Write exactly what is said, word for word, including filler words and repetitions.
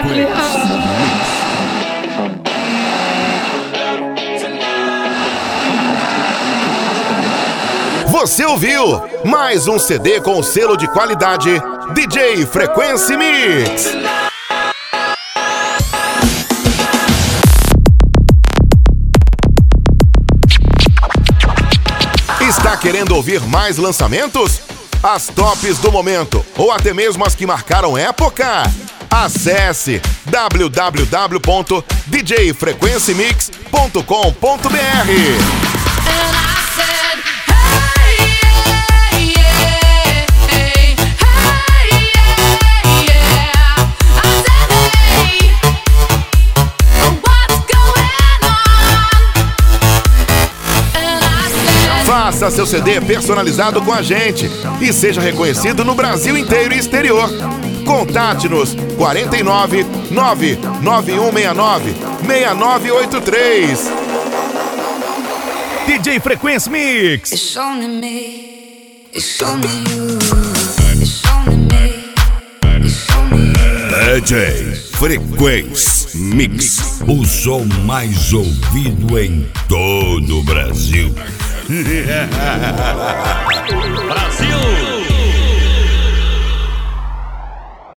Você ouviu mais um C D com selo de qualidade D J Frequency Mix. Está querendo ouvir mais lançamentos? As tops do momento ou até mesmo as que marcaram época? Acesse w w w ponto d j frequency mix ponto com ponto b r. Faça seu C D personalizado com a gente e seja reconhecido no Brasil inteiro e exterior. Contate-nos quarenta e nove, nove nove um seis nove, seis nove oito três. D J Frequency Mix. It's only me, it's only you, it's only me, it's only you. D J Frequency Mix, o som mais ouvido em todo o Brasil. Brasil!